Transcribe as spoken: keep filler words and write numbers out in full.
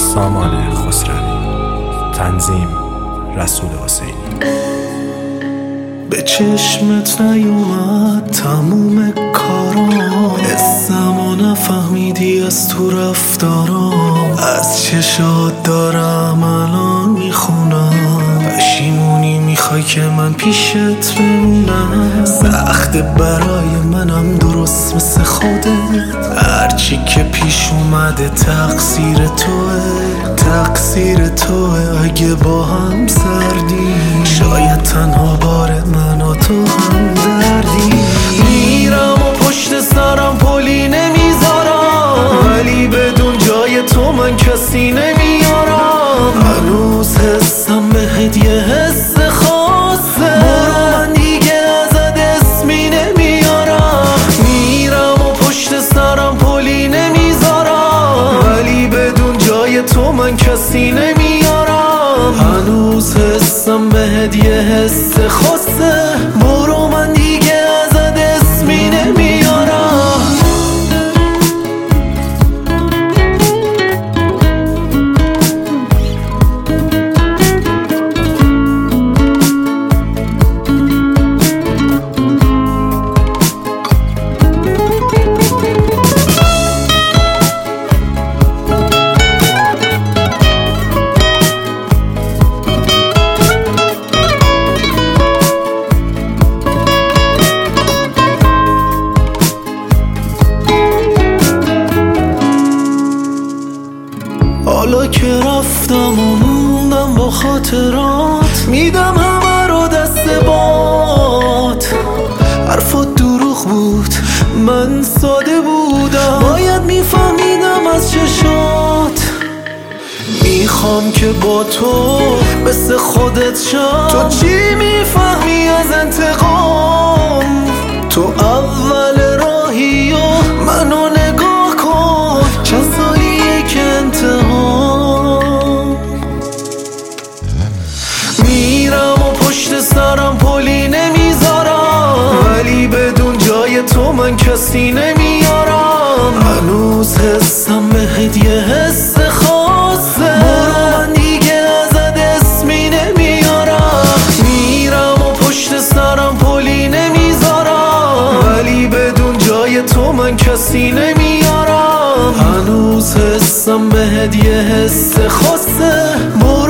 سامان خسروی. تنظیم رسول حسینی. به چشمت نیومد تموم کارام، اسمو نفهمیدی از تو رفتارام، از چشات دارم الان میخونم، پشیمونی میخوای که من پیشت بمونم، سخته برای منم درست مثل خودت، هرچی که پیش اومده تقصیر توه، تقصیر توه. اگه با هم سردی شاید تنها بار من و تو هم دردی. میرم و پشت سرم پلی نمیذارم، ولی بدون جای تو من کسی نمیارم، هنوز حسم بهت یه حس خاصه، برو من دیگه ازت اسمی نمیارم. میرم و پشت سرم پلی نمیذارم، ولی بدون جای تو من کسی نمیارم، هنوز حسم بهت یه حس خاصه، برو من دیگه ازت اسمی نمیارم. حالا که رفتم و موندم با خاطرات، میدم همه رو دست بات، حرفات دروغ بود من ساده بودم، باید میفهمیدم از چشات، میخوام که با تو مثل خودت شم، تو چی میفهمی از انتقام، تو اول راهی و منو نگاه کن، چند سالیه که انتقام. میرم و پشت سرم پلی نمیذارم، ولی بدون جای تو من کسی نمیارم، هنوز حسم بهت یه حس خاصه، برو من دیگه ازت اسمی نمیارم. میرم و پشت سرم پلی نمیذارم، ولی بدون جای تو من کسی نمیارم، هنوز حسم بهت یه حس خاصه، برو